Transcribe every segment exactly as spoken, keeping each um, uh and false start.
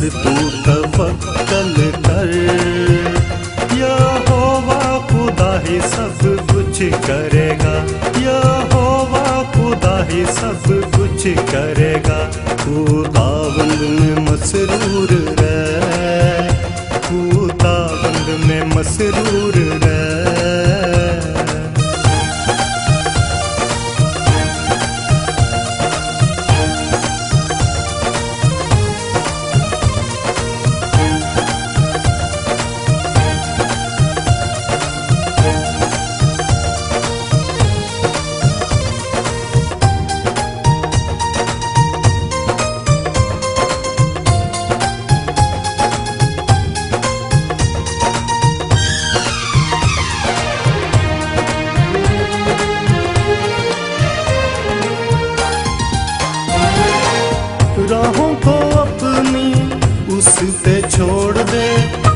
पर तू तवक्कल कर। यहोवा खुदा ही सब कुछ करेगा, यहोवा खुदा ही सब कुछ करेगा। खुदावंद में मसरूर रह, खुदावंद में मसरूर रह। राहों को अपनी उस पे छोड़ दे,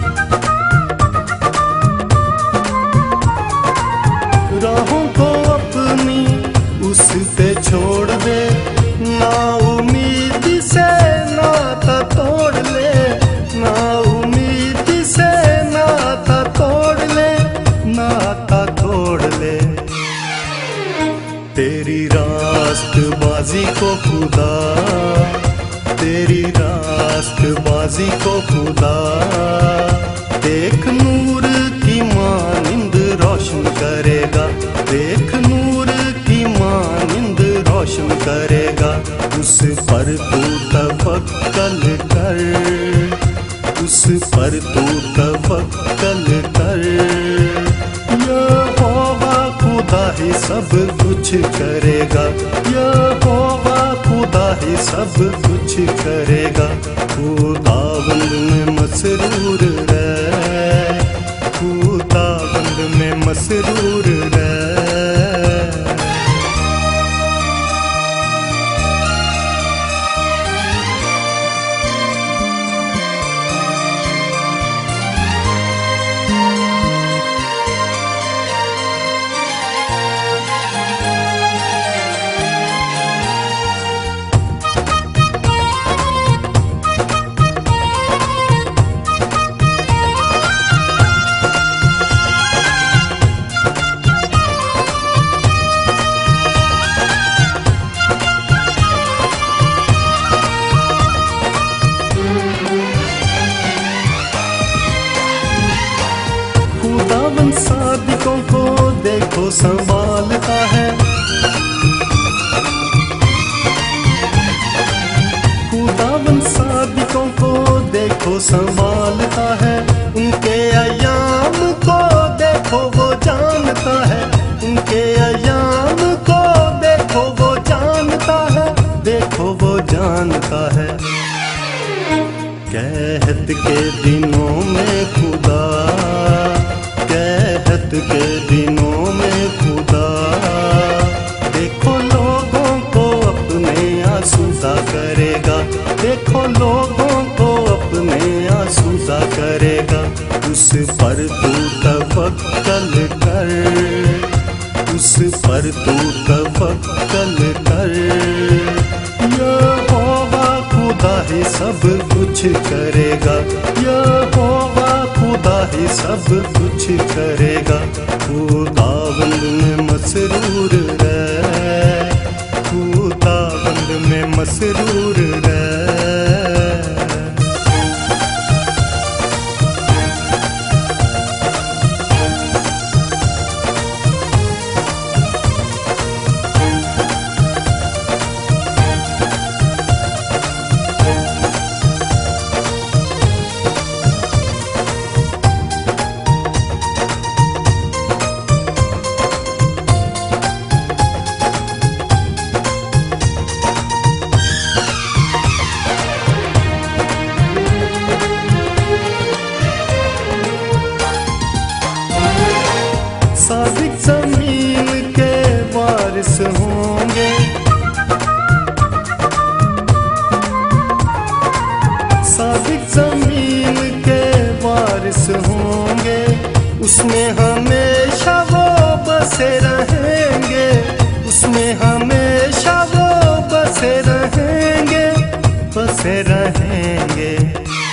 राहों को अपनी उस पे छोड़ दे। ना उम्मीद से नाता तोड़ ले, ना उम्मीद से नाता तोड़ ले, नाता तोड़ ले। तेरी रास्तबाजी को खुदा, तेरी रास्तबाजी को खुदा देख नूर की मानिंद रोशन करेगा, देख नूर की मानिंद रोशन करेगा। उस पर तू तवक्कल कर, उस पर तू तवक्कल कर। यहोवा खुदा ही सब कुछ करेगा, यहोवा खुदा ही सब कुछ करेगा। खुदावंद में मसरूर रह, खुदावंद में मसरूर रह। खुदावंद सादिकों को देखो संभालता है, खुदावंद सादिकों को देखो संभालता है। उनके अयाम को देखो वो जानता है, उनके अयाम को देखो वो जानता है, देखो वो जानता है। कहत के दिनों में खुदा, कहत के दिनों में खुदा देखो लोगों को अपने आसूदा करेगा, देखो लोगों को अपने आसूदा करेगा। उस पर तू तवक्कल कर, उस पर तू तवक्कल कर। यहोवा खुदा ही सब कुछ करेगा, यहोवा खुदा ही सब कुछ करेगा। खुदावंद में मसरूर रह, खुदावंद में मसरूर रह। सादिक जमीन के वारिस होंगे, सादिक जमीन के वारिस होंगे। उसमें हमेशा वो बसे रहेंगे, उसमें हमेशा वो बसे रहेंगे, बसे रहेंगे।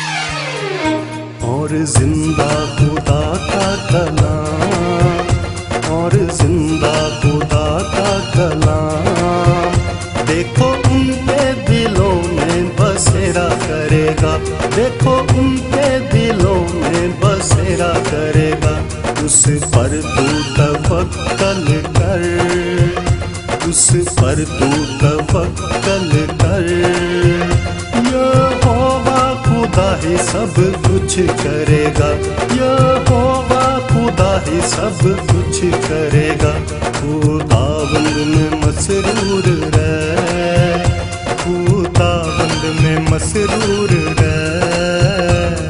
जिंदा खुदा का कलाम, और जिंदा खुदा का कलाम। देखो उनके दिलों में बसेरा करेगा, देखो उनके दिलों में बसेरा करेगा। उस पर तू तवक्कल कर, उस पर तू तवक्कल कर। यहोवा खुदा ही सब कुछ करेगा, यहोवा खुदा ही सब कुछ करेगा। खुदावंद में मसरूर रह, खुदावंद में मसरूर रह।